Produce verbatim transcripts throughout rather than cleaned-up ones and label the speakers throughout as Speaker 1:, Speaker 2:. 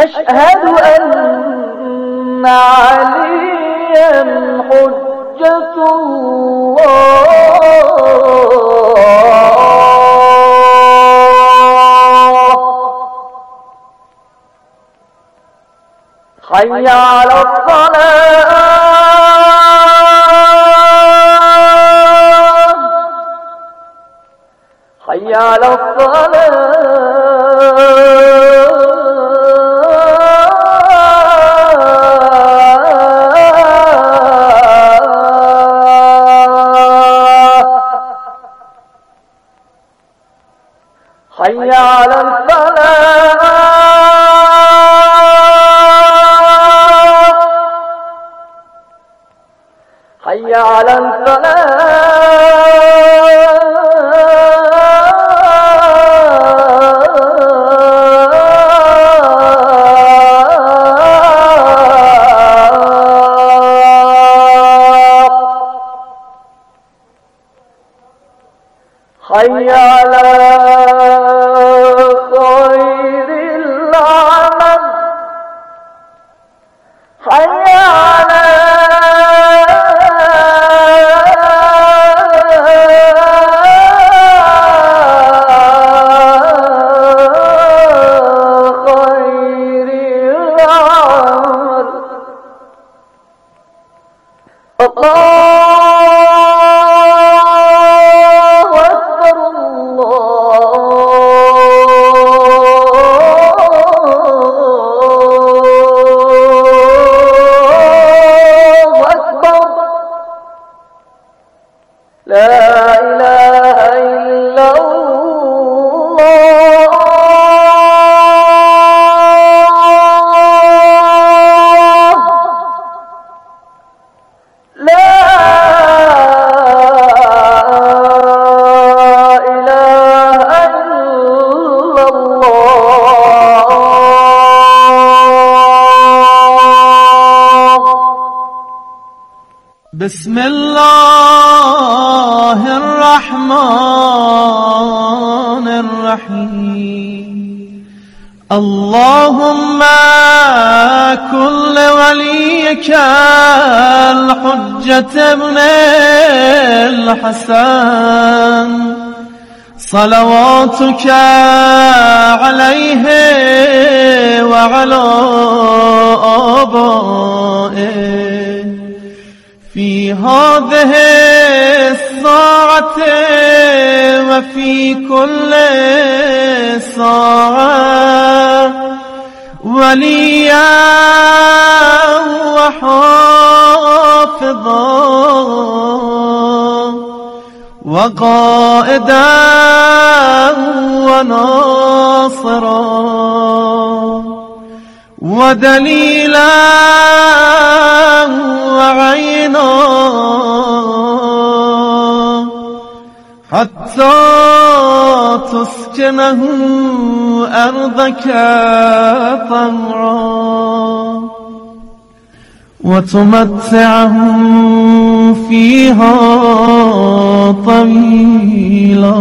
Speaker 1: أشهد أن عليا حجة الله حي على الصلاة حي على الصلاة حي على الفلاح حي على الفلاح حي على خير العمل حي على خير العمل الله لا إله إلا الله لا إله إلا الله. بسم الله الرحمن الرحيم. اللهم كن لوليك الحجة ابن الحسن صلواتك عليه وعلى آبائه في هذه الساعة وفي كل ساعة وليا وحافظا وقائدا وناصرا ودليلا وعينا حتى تسكنه أرضك طوعا وتمتعه فيها طويلا.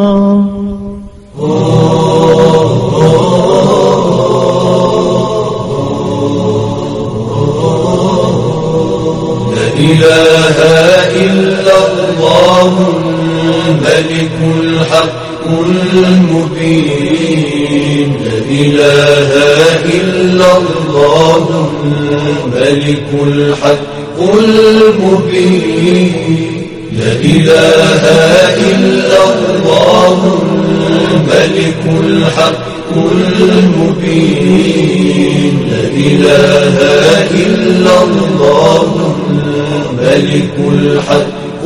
Speaker 2: لا إله إلا الله الملك الحق المبين. لا إله إلا الله الملك الحق المبين. لا إله إلا الله الملك الحق المبين. لا إله إلا الله الملك الحق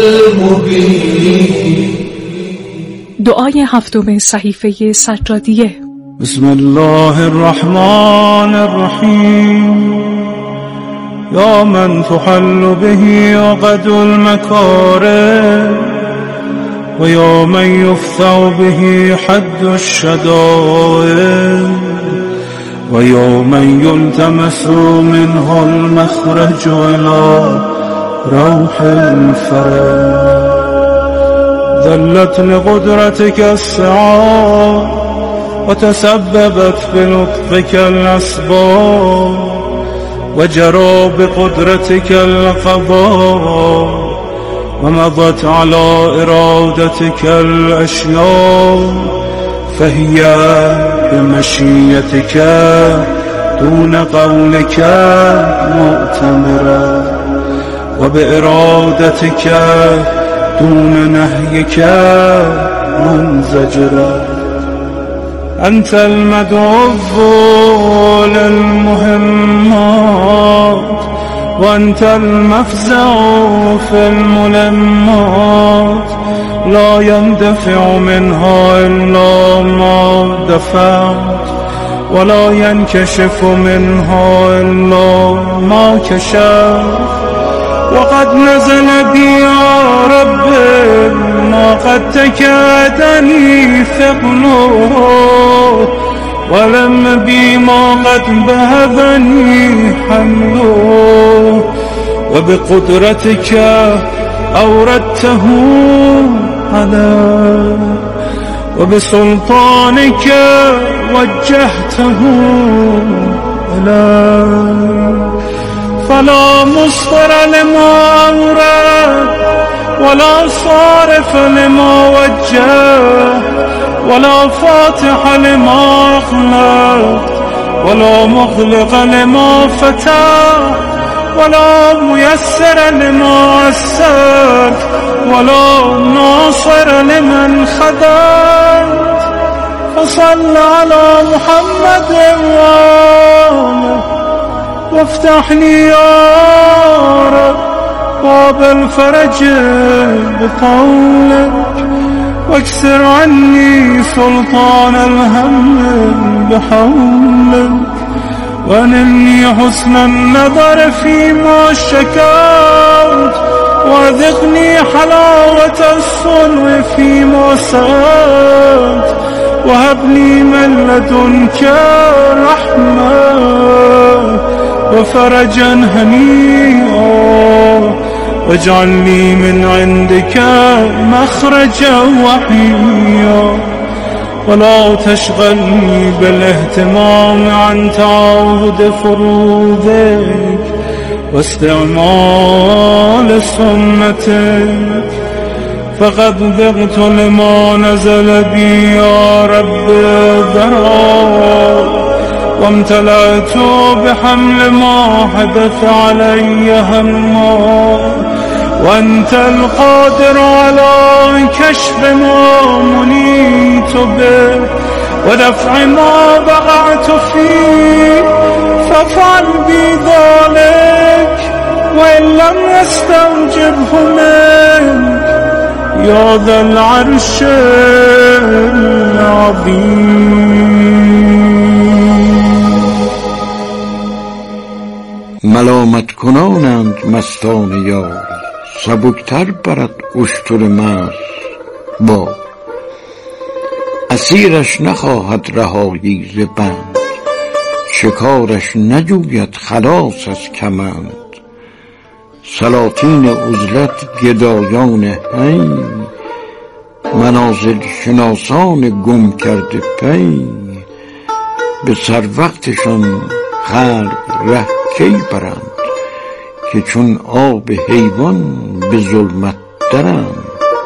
Speaker 2: المبين.
Speaker 3: دعای هفتم صحیفه سجادیه.
Speaker 4: بسم الله الرحمن الرحیم. یا من تحل به عقد المکاره و یا من یفتح به حد الشدائد و یا من یلتمس منه المخرج الى روح الفرج. ذلت لقدرتك السعاد وتسببت بلطفك الأسباب وجرى بقدرتك القضاء ومضت على إرادتك الأشياء فهي بمشيتك دون قولك مؤتمرة وبإرادتك دون نهيك منزجرة. أنت المدعو للمهمات وأنت المفزع في الملمات لا يندفع منها إلا ما دفعت ولا ينكشف منها إلا ما كشفت. وقد نزل بي يا رب ما قد تكادني ثقله ولم بي ما قد بهذني حمله وبقدرتك أوردته علي وبسلطانك وجهته إلي فلا مصدر لما أورد ولا صارف لما وجه ولا فاتح لما أغلق ولا مغلق لما فتح ولا ميسر لما أسر ولا ناصر لمن خذل. فصل على محمد وآله وافتح لي يا رب باب الفرج بقولك واكسر عني سلطان الهم بحولك وانلني حسن النظر فيما شكوت وذقني حلاوة الصنع فيما سألت وهب لي من لدنك رحمة وفرجا هنيئا واجعل لي من عندك مخرجا وحيا ولا تشغلني بالاهتمام عن تعاهد فروضك واستعمال سنتك فقد ذقت لما نزل بي يا رب ضرا وامتلأت بحمل ما حدث علي هما وأنت القادر على كشف ما منيت به ودفع ما وقعت فيه فافعل بي ذلك وإن لم يستوجبه منك يا ذا العرش العظيم.
Speaker 5: ملامت کنانند مستان یار سبکتر برد اشتر مست با اسیرش نخواهد رهایی ز بند شکارش نجوید خلاص از کمند سلاطین عزلت گدایان هی منازل شناسان گم کرده پی به سر وقتشان خلق ره کی برند که چون آب حیوان به ظلمت درند.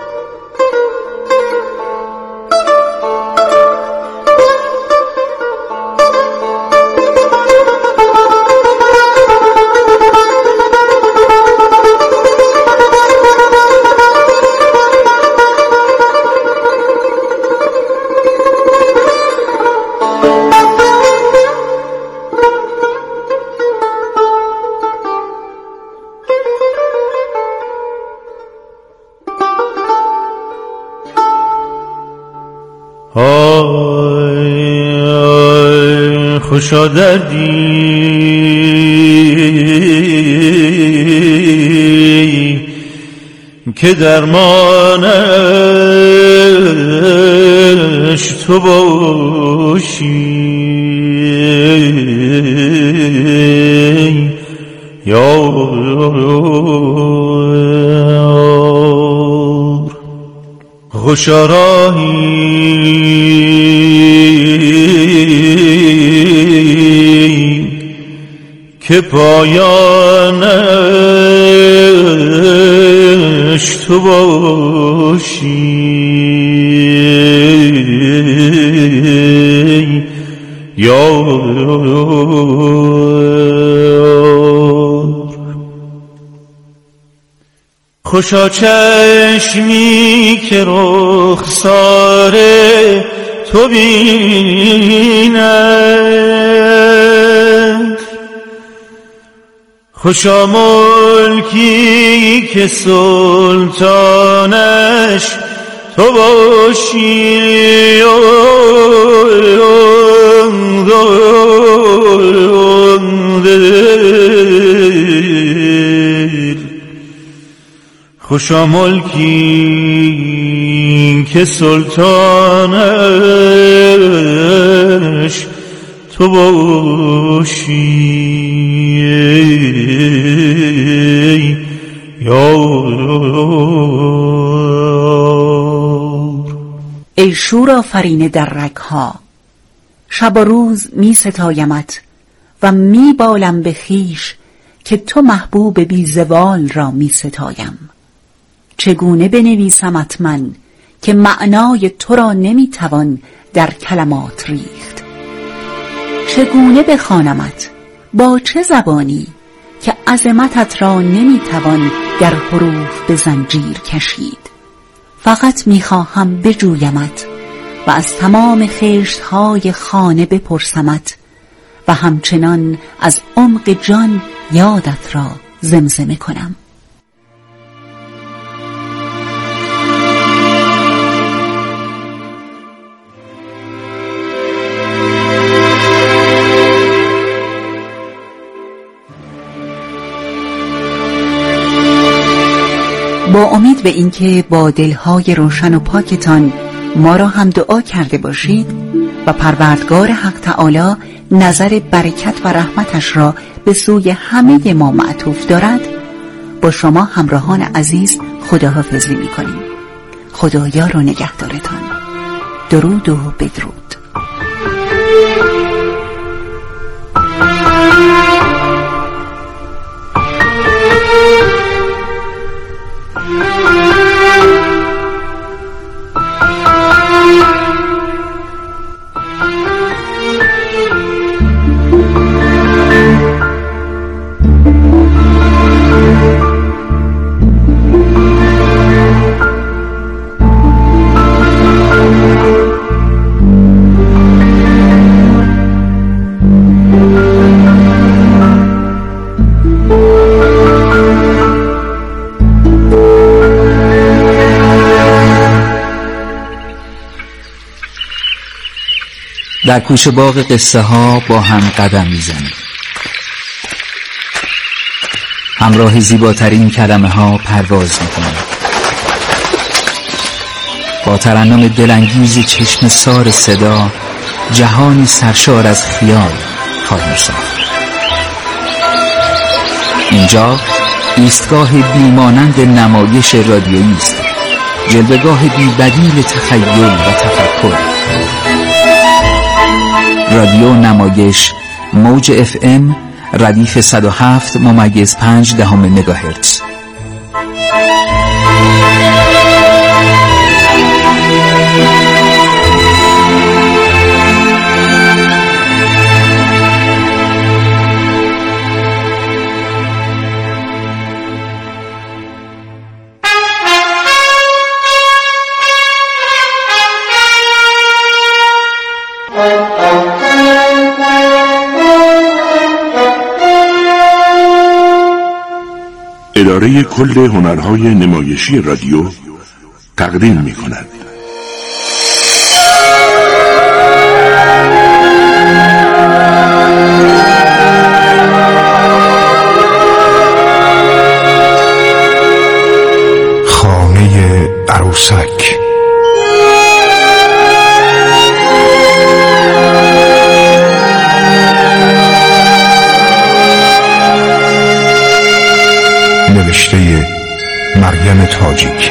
Speaker 1: خوشا دردی که درمانش تو باشی یار خوشا راهی که پایانش تو باشی یار. خوشا چشمی که رخسار تو بیند، خوشا ملکی که سلطانش تو باشی خوشا ملکی که سلطانش تو باشی یار.
Speaker 6: ای شور آفرین در رگها، شب و روز می ستایمت و می بالم به خویش که تو محبوب بی زوال را می ستایم. چگونه بنویسمت من که معنای تو را نمی توان در کلمات ریخت؟ چگونه بخوانمت با چه زبانی که عظمتت را نمی توان در حروف به زنجیر کشید؟ فقط می خواهم بجویمت و از تمام خشت‌های خانه بپرسمت و همچنان از عمق جان یادت را زمزمه کنم. با امید به اینکه با دلهای روشن و پاکتان ما را هم دعا کرده باشید و پروردگار حق تعالی نظر برکت و رحمتش را به سوی همه ما معطوف دارد، با شما همراهان عزیز خداحافظی می‌کنیم. خدایار و نگهدارتان. درود و بدرود.
Speaker 7: در کوچه باغ قصه ها با هم قدم میزنیم، همراه زیباترین کلمه ها پرواز میکنیم، با ترنم دلانگیز چشم سار صدا جهانی سرشار از خیال خواهیم ساخت. اینجا ایستگاه بیمانند نمایش رادیویی است، جلوه‌گاه بی‌بدیل تخیل و تفکر. رادیو نمایش موج اف ام ردیف صد و هفت ممیز پنج دهم مگاهرتز.
Speaker 8: اداره کل هنرهای نمایشی رادیو تقدیم می کند.
Speaker 9: خانه عروسک. نوشته مریم تاجیک.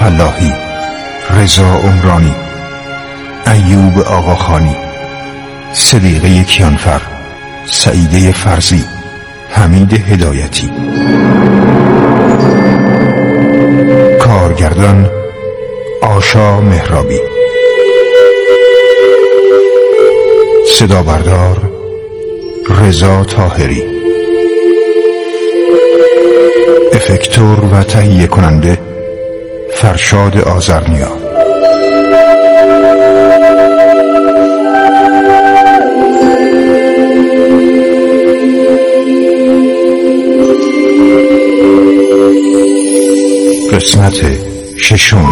Speaker 9: فلاحی، رضا عمرانی، ایوب آقاخانی، صدیقه کیانفر، سعیده فرزی، حمید هدایتی. کارگردان آشا مهرابی. صدا بردار رضا طاهری. افکتور و تهیه کننده فرشاد آذرنیا. قسمت ششم.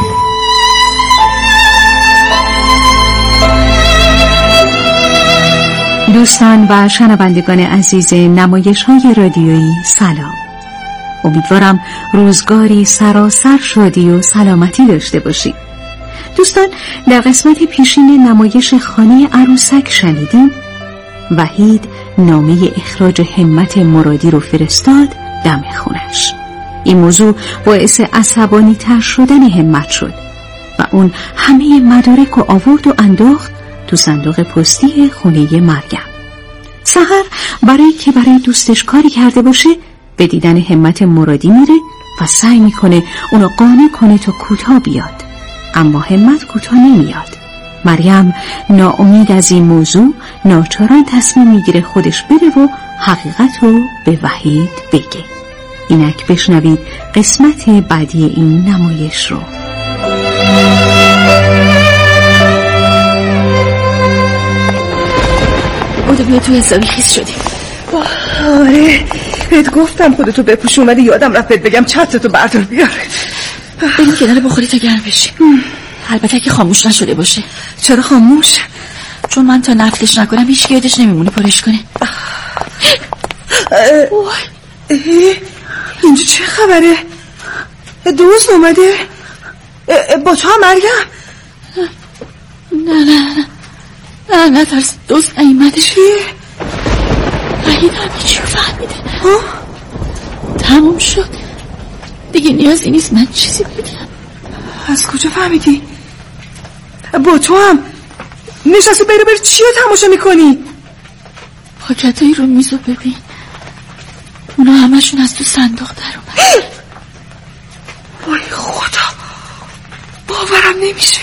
Speaker 3: دوستان و شنوندگان عزیز نمایش‌های رادیویی سلام. امیدوارم روزگاری سراسر شادی و سلامتی داشته باشید. دوستان، در قسمت پیشین نمایش خانه عروسک شنیدیم وحید نامه اخراج همت مرادی رو فرستاد دم خونش. این موضوع باعث عصبانی تر شدن همت شد و اون همه مدارک و آورد و انداخت تو صندوق پستی خونه مریم. سحر برای که برای دوستش کاری کرده باشه به دیدن همت مرادی میره و سعی میکنه اونو قانع کنه تا کوتاه بیاد، اما همت کوتاه نمیاد. مریم ناامید از این موضوع ناچاران تصمیم میگیره خودش بره و حقیقت رو به وحید بگه. اینک بشنوید قسمت بعدی این نمایش رو.
Speaker 10: بودو بیا توی حسابی خیس شدیم.
Speaker 11: آره بهت گفتم خودتو بپوش، اومدی یادم رفت بهت بگم چترتو بردار بیار.
Speaker 10: بریم کنار بخوری تا گرم بشی. البته که خاموش نشده باشه.
Speaker 11: چرا خاموش؟
Speaker 10: چون من تا نفتش نکنم هیچ یادش نمیمونه پرش کنه.
Speaker 11: اینجا چه خبره؟ دوست اومده؟ با تو هم مریم؟
Speaker 10: نه نه نه نه ترس، دوست نیومده.
Speaker 11: چی؟
Speaker 10: وحید همه چی رو فهمیده. تموم شد دیگه، نیازی نیست من چیزی بگم.
Speaker 11: از کجا فهمیدی؟ با تو هم نشستی بری بری چی رو تماشا میکنی؟
Speaker 10: پاکتایی رو میزو ببین، اونا همشون از تو صندوق در اومد.
Speaker 11: وای خدا، باورم نمیشه.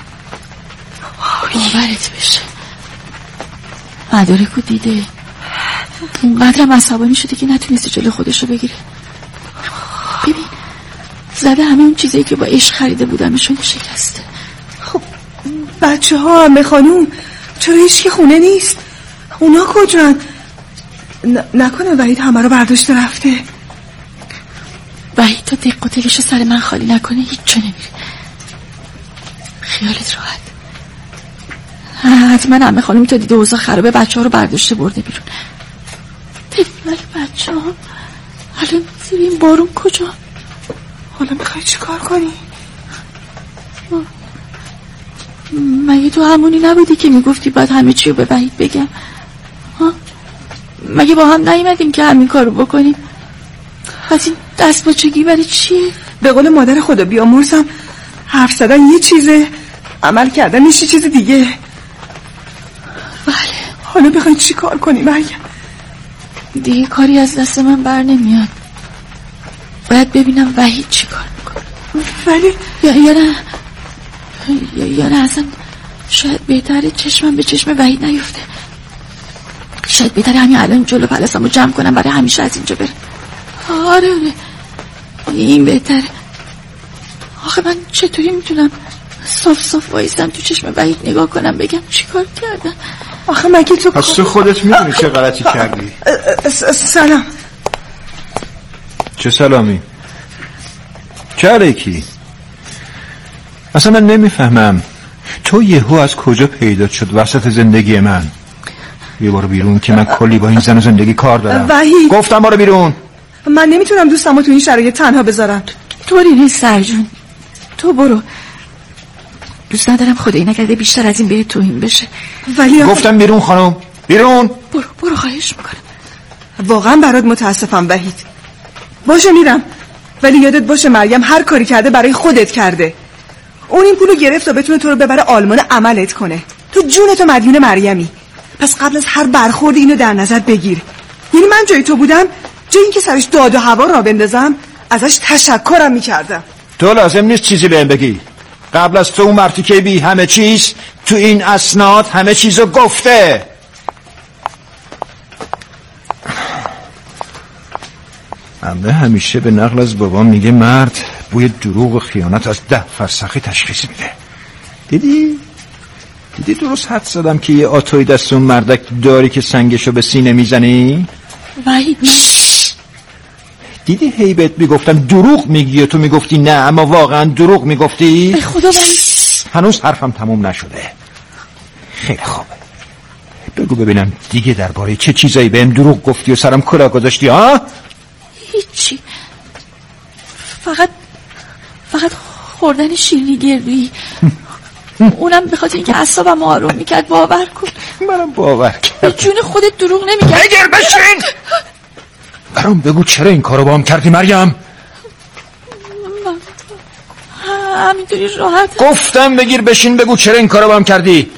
Speaker 10: باورت بشه، مدارکو دیده، اونقدرم عصبانی شده که نتونسته جلو خودشو بگیره. ببین زده همه اون چیزایی که با عشق خریده بودمشون شکسته.
Speaker 11: خب بچه ها همه خانوم چرا هیچکی خونه نیست؟ اونا کجان؟ ن- نکنه وحید همه رو برداشته رفته؟
Speaker 10: وحید تا دق و دلشو سر من خالی نکنه هیچ جا نمیره. خیالت راحت، حتما همه خانوم تا دیده اوضاع خرابه بچه ها رو برداشته برده بیرون. ولی بچه ها الان زیر این بارون کجا؟
Speaker 11: حالا میخوای چی کار کنی؟
Speaker 10: مگه تو همونی نبودی که میگفتی باید همه چی رو به وحید بگم؟ ها؟ مگه با هم نیومدیم که همین کار رو بکنیم؟ پس این دست باچگی برای چیه؟
Speaker 11: به قول مادر خدا بیامرزم، حرف زدن یه چیزه، عمل کردن یه چیز دیگه.
Speaker 10: بله.
Speaker 11: حالا بخوای چی کار کنی مریم؟
Speaker 10: دیگه کاری از دست من بر نمیاد. باید ببینم وحید چی کار میکنه.
Speaker 11: ولی
Speaker 10: یا یا نه یا, یا نه اصلا شاید بهتره چشمم به چشم وحید نیفته. شاید بهتره همین الان جلو پلسمو جمع کنم برای همیشه از اینجا برم. آره آره این بهتره. آخه من چطوری میتونم صاف صاف وایستم تو چشم وحید نگاه کنم بگم چی کار کردم؟
Speaker 11: آخه مگه تو
Speaker 12: پس تو خودت میدونی چه غلطی کردی؟
Speaker 11: سلام.
Speaker 12: چه سلامی؟ چه علیکی؟ اصلا من نمیفهمم تو یهو از کجا پیدا شد وسط زندگی من؟ یه بارو بیرون که من کلی با این زن و زندگی کار دارم.
Speaker 11: وحید
Speaker 12: گفتم بارو بیرون.
Speaker 11: من نمیتونم دوستمو تو این شرایط تنها بذارم.
Speaker 10: طوری نیست سرجون، تو برو. دوست ندارم خدایی نکرده بیشتر از این بهت توهین بشه.
Speaker 11: ولی
Speaker 12: گفتم بیرون خانم، بیرون.
Speaker 10: برو برو خواهش میکنم.
Speaker 11: واقعا برات متاسفم وحید. باشه میرم، ولی یادت باشه مریم هر کاری کرده برای خودت کرده. اون این پولو گرفت تا بتونه تو رو ببره آلمان عملت کنه. تو جونتو مدیون مریمی. پس قبل از هر برخورد اینو در نظر بگیر. یعنی من جای تو بودم، جای اینکه سرش داد و هوا را بندازم ازش تشکرم میکردم.
Speaker 12: تو لازم نیست چیزی بهم بگی. قبل از تو اون مرتی که بی همه چیز تو این اسناد همه چیزو گفته. عمه همیشه به نقل از بابام میگه مرد بوی دروغ و خیانت از ده فرسخی تشخیص میده. دیدی؟ دیدی درست حد زدم که یه آتوی دست اون مردک داری که سنگشو به سینه میزنی؟
Speaker 10: وحید من
Speaker 12: دیدی هی بهت میگفتم دروغ میگی و تو میگفتی نه، اما واقعا دروغ میگفتی؟
Speaker 10: به خدا وحید
Speaker 12: هنوز حرفم تموم نشده. خیلی خوب، بگو ببینم دیگه درباره چه چیزایی بهم دروغ گفتی و سرم کلاه گذاشتی ها؟
Speaker 10: هیچی، فقط فقط خوردن شیرینی گردویی. اونم به خاطر اینکه اعصابم آروم میکرد. باور کن.
Speaker 12: منم باور کردم.
Speaker 10: به جون خودت دروغ نمیگم.
Speaker 12: بگیر بشین. برام بگو چرا این کارو با هم کردی مریم؟
Speaker 10: همینطوری راحت.
Speaker 12: گفتم بگیر بشین بگو چرا این کارو با هم کردی؟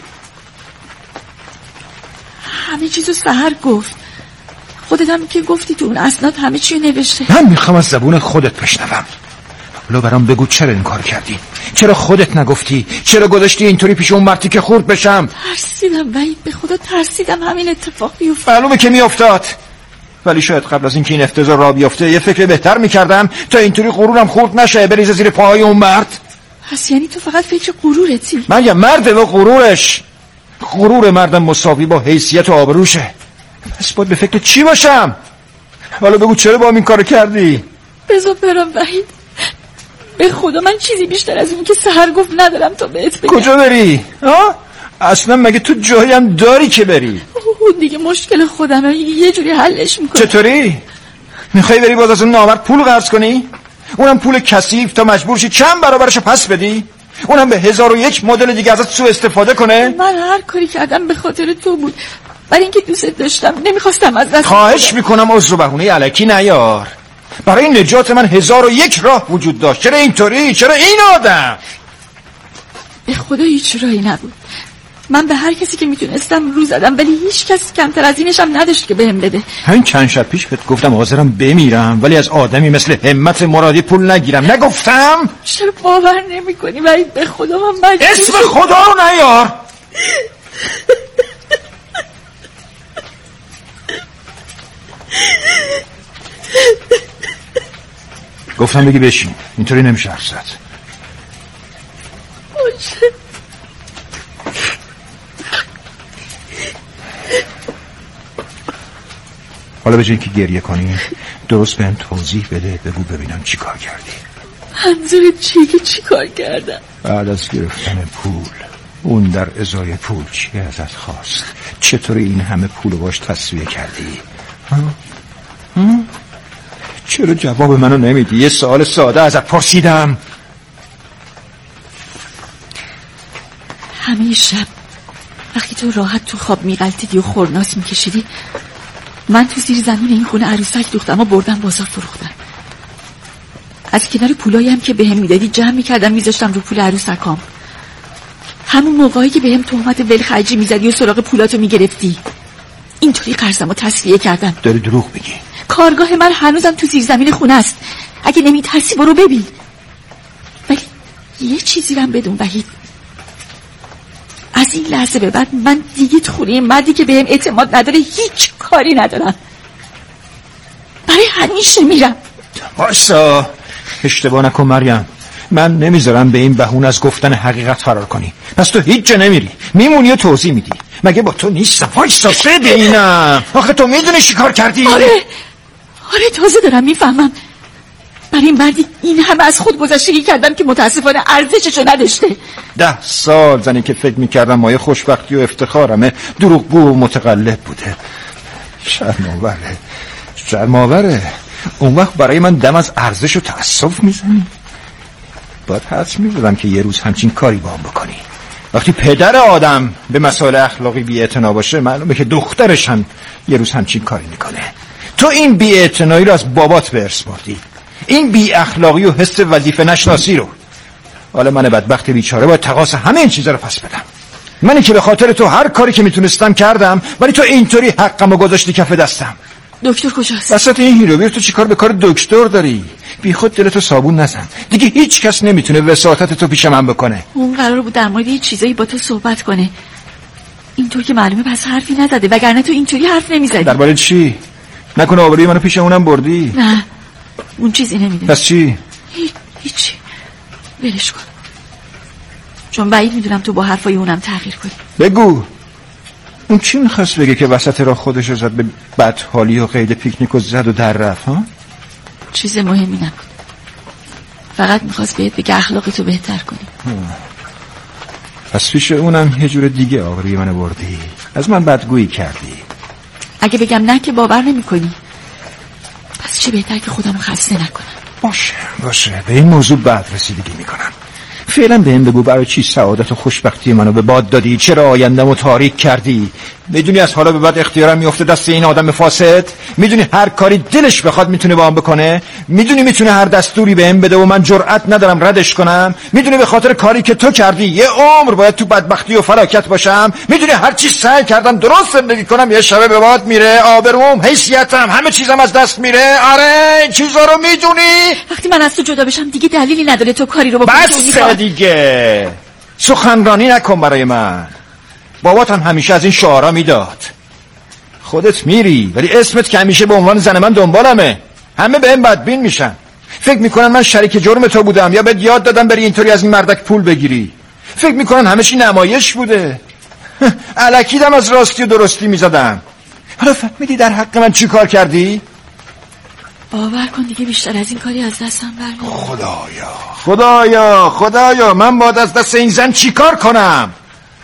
Speaker 10: همه چیزو سحر گفت. خودت هم که گفتی تو اون اسناد همه چیو نوشته.
Speaker 12: من میخوام از زبون خودت بشنوم. حالا برام بگو چرا این کار کردی؟ چرا خودت نگفتی؟ چرا گذاشتی اینطوری پیش اون مرتی که خورد بشم؟
Speaker 10: ترسیدم وحید، به خدا ترسیدم همین اتفاق بیفته.
Speaker 12: معلومه که میافتاد، ولی شاید قبل از اینکه این افتضاح را بیفته یه فکر بهتر میکردم تا اینطوری غرورم خورد نشه بریزه زیر پاهای اون مرد.
Speaker 10: پس یعنی تو فقط فکر غرورتی؟
Speaker 12: من یه مرده و غرورش. غرور مردم مساوی با حیثیت و آبروشه. پس باید به فکر چی باشم؟ حالا بگو چرا با هم این کارو کردی؟
Speaker 10: بذار برم وحید، به خدا من چیزی بیشتر از اون که سحر گفت ندارم تا بهت بگم.
Speaker 12: کجا بری؟ ها؟ اصلا مگه تو جایی هم داری که بری؟
Speaker 10: اون دیگه مشکل خودمه، یه جوری حلش میکنم.
Speaker 12: چطوری؟ میخوای بری باز از اون نامرد پول قرض کنی؟ اونم پول کثیف تا مجبور شی چند برابرش پس بدی؟ اونم به هزار و یک مدل دیگه ازت سوء استفاده کنه؟
Speaker 10: من هر کاری کردم به خاطر تو بود، برای اینکه دوست داشتم، نمیخواستم از دست.
Speaker 12: خواهش میکنم عذر و بهونه الکی نیار. برای نجات من هزار و یک راه وجود داشت. چرا اینطوری؟ چرا این آدم؟
Speaker 10: به خدا هیچ راهی نبود. من به هر کسی که میتونستم رو زدم، ولی هیچ کس کمتر از اینش هم نداشت که بهم بده.
Speaker 12: همین چند شب پیش بهت گفتم حاضرم بمیرم ولی از آدمی مثل همت مرادی پول نگیرم. نگفتم؟
Speaker 10: چرا باور نمیکنی؟ ولی به خدا من مجبور.
Speaker 12: اسم خدا رو نیار. گفتم بگی بشین، اینطوری نمیشه حرف زد. حالا به جای که گریه کنی درست بهم توضیح بده، بگو ببینم چی کار کردی.
Speaker 10: منظورت چیه که چی کار کردم؟
Speaker 12: بعد از گرفتن پول، اون در ازای پول چی ازت خواست؟ چطور این همه پول باش تصویه کردی؟ ها؟ ها؟ چرا جواب منو نمیدی؟ یه سوال ساده ازت پرسیدم.
Speaker 10: همه شب وقتی تو راحت تو خواب میغلطیدی و خورناس میکشیدی، من تو زیر زمین این خونه عروسک دوختم و بردم بازار فروختم. از کنار پولایی هم که بهم میدادی جمع میکردم میذاشتم رو پول عروسکام. همون موقعی که بهم تهمت ولخرجی میزدی و سراغ پولاتو میگرفتی، اینطوری قرضمو تسویه کردم.
Speaker 12: داری دروغ میگی.
Speaker 10: کارگاه من هنوزم تو زیر زمین خونه است. اگه نمیترسی برو ببین. ولی یه چیزی رو بدون وحید، از این لحظه به بعد من دیگه تو خونه مردی که بهم اعتماد نداره هیچ کاری ندارم. برای همیشه میرم.
Speaker 12: وایسا، اشتباه نکن مریم. من نمیذارم به این بهونه از گفتن حقیقت فرار کنی. پس تو هیچ جا نمیری، میمونی و توضیح میدی. مگه با تو نیستم؟ وایسا ببینم. آخه تو میدونی چی کار کردی؟
Speaker 10: آره آره تازه دارم میفهمم. برای این مردی این همه از خود گذشتگی کردم که متاسفانه ارزششو نداشته.
Speaker 12: ده سال زنی که فکر میکردم مایه خوشبختی و افتخارمه دروغگو و متقلب بوده. شرم‌آوره شرم‌آوره. اون وقت برای من دم از ارزش و تأسف میزنی؟ باید حدس میزدم که یه روز همچین کاری با هم بکنی. وقتی پدر آدم به مسائل اخلاقی بی‌اعتنا باشه، معلومه که دخترش هم یه روز همچین کاری میکنه. تو این بی‌اعتنایی رو از بابات به ارث بردی، این بی اخلاقی و حس وظیفه نشناسی رو. حالا من بدبخت بیچاره باید تقاص همه این چیزا رو پس بدم. منی که به خاطر تو هر کاری که میتونستم کردم، ولی تو اینطوری حقمو گذاشتی کف دستم.
Speaker 10: دکتر کجاست؟
Speaker 12: وسط این هیروبیر تو چیکار به کار دکتر داری؟ بی خود دلتو صابون نزن. دیگه هیچ کس نمیتونه وساطت تو پیش من بکنه.
Speaker 10: اون قرار بود در مورد یه چیزایی با تو صحبت کنه. اینطور که معلومه پس حرفی نداده، وگرنه تو اینطوری حرف نمیزدی.
Speaker 12: درباره چی؟ نکنه آبروی منو پیش اونم بردی؟
Speaker 10: نه اون چیزی نمیدونه.
Speaker 12: پس چی؟
Speaker 10: هیچ هیچی. ولش کن. چون بعید میدونم تو با حرفای اونم تغییر کنی.
Speaker 12: بگو. اون چی میخواست بگه که وسط راه خودشو زد به بدحالی و قید پیکنیک و زد و در رفت ها؟
Speaker 10: چیز مهمی نبود. فقط میخواست بهت بگه اخلاقتو بهتر کنی.
Speaker 12: پس پیش اونم یه جور دیگه آبروی منو بردی. از من بدگویی کردی.
Speaker 10: اگه بگم نه که باور نمی کنی. پس چه بهتر که خودمو خسته نکنم.
Speaker 12: باشه باشه به این موضوع بعد رسیدگی میکنم. فعلا بهم بگو برای چی سعادت و خوشبختی منو به باد دادی؟ چرا آینده‌مو تاریک کردی؟ میدونی از حالا به بعد اختیارم میفته دست این آدم فاسد؟ میدونی هر کاری دلش بخواد میتونه با هم بکنه؟ میدونی میتونه هر دستوری بهم بده و من جرئت ندارم ردش کنم؟ میدونی به خاطر کاری که تو کردی یه عمر باید تو بدبختی و فلاکت باشم؟ میدونی هر چی سعی کردم درست زندگی کنم یه شب به باد میره، آبروم، حیثیتم، همه چیزم از دست میره؟ آره این چیزا رو میدونی؟
Speaker 10: وقتی من از تو جدا بشم دیگه دلیلی نداره تو کاری رو بکنی.
Speaker 12: بس دیگه سخنرانی نکن برای من. باباتم همیشه از این شعارا میداد. خودت میری ولی اسمت که همیشه به عنوان زن من دنبالمه. همه بهم بدبین میشن، فکر میکنن من شریک جرم تو بودم یا بهت یاد دادم بری اینطوری از این مردک پول بگیری. فکر میکنن همه چی نمایش بوده. الکیدم از راستی و درستی میزدم. حالا فهمیدی در حق من چی کار کردی؟
Speaker 10: باور کن دیگه بیشتر از این کاری از دستم برمیاد.
Speaker 12: خدایا خدایا خدایا من باید از دست این زن چی کار کنم؟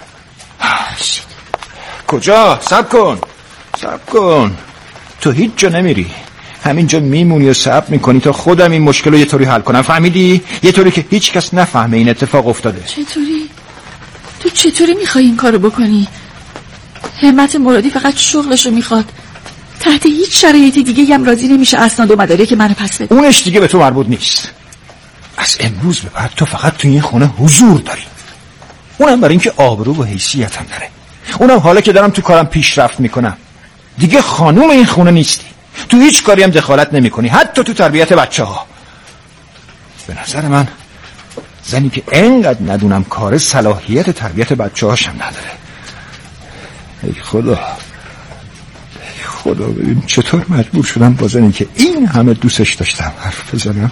Speaker 12: کجا؟ صبر کن صبر کن. تو هیچ جا نمیری، همینجا میمونی و صبر میکنی تا خودم این مشکل رو یه طوری حل کنم. فهمیدی؟ یه طوری که هیچ کس نفهمه این اتفاق افتاده.
Speaker 10: چطوری؟ تو چطوری میخوای این کارو بکنی؟ همت مرادی فقط شغلشو میخواد، تحت هیچ شرایطی دیگه هم راضی نمیشه اسناد و مدارک منو پس بده.
Speaker 12: اونش دیگه به تو مربوط نیست. از امروز به بعد تو فقط تو این خونه حضور داری، اونم برای اینکه آبرو و حیثیتم داره. اونم حالا که دارم تو کارم پیشرفت میکنم. دیگه خانوم این خونه نیستی، تو هیچ کاری هم دخالت نمیکنی، حتی تو تربیت بچه ها. به نظر من زنی که انقدر ندونم کار صلاحیت تربیت بچه هاشم نداره. ای خدا ای خدا ببین چطور مجبور شدم با زنی که این همه دوستش داشتم حرف بزنم.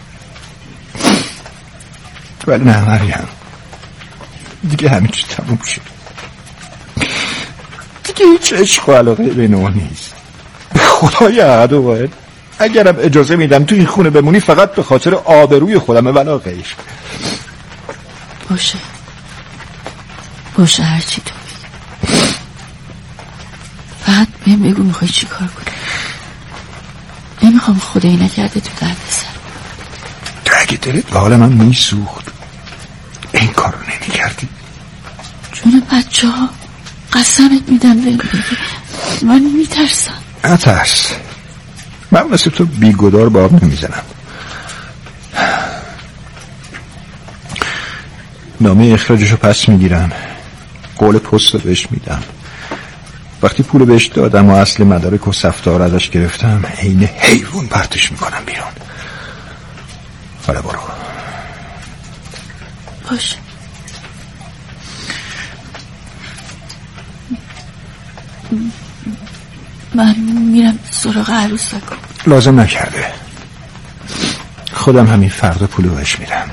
Speaker 12: ولی نه مریم، دیگه همین چی تموم شد. دیگه هیچ عشق و علاقه بین ما نیست. به خدای احد و واحد اگرم اجازه میدم تو این خونه بمونی فقط به خاطر آبروی خودمه ولا غیر.
Speaker 10: باشه باشه هرچی تو بگی. فقط بهم بگو میخوای چی کار کنی. نمیخوام خدایی نکرده تو درد سر.
Speaker 12: تو اگه دلت به حال من میسوخت این کار رو نمی کردی.
Speaker 10: جون بچه ها قسمت میدم بهم بگی. من میترسم.
Speaker 12: نترس، من مثل تو بیگدار با آب نمیزنم. نامه اخراجشو پس میگیرم، قول پست رو بهش میدم. وقتی پول بهش دادم و اصل مدارک و سفتار ازش گرفتم عین حیوان پرتش میکنم بیرون. حالا برو.
Speaker 10: باشه. من میرم سراغ عروسک.
Speaker 12: لازم نکرده، خودم همین فردا پولو بهش میدم.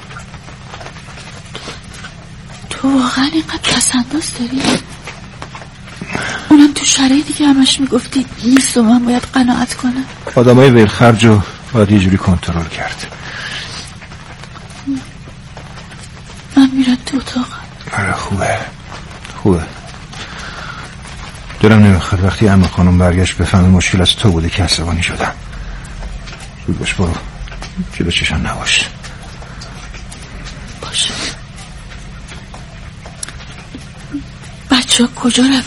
Speaker 10: تو واقعا اینقدر پسنداز داری؟ اونم تو شرایطی که همش میگفتی نیست و من باید قناعت کنم.
Speaker 12: آدمای ولخرج رو باید یه جوری کنترل کرد.
Speaker 10: من میرم تو اتاقم.
Speaker 12: آره خوبه خوبه. دلم نمیخواد وقتی عمه خانم برگشت بفهمه مشکل از تو بوده که عصبانی شدم. زود باش برو، جلو چشم نباش.
Speaker 10: باشه. بچه ها کجا رفتن؟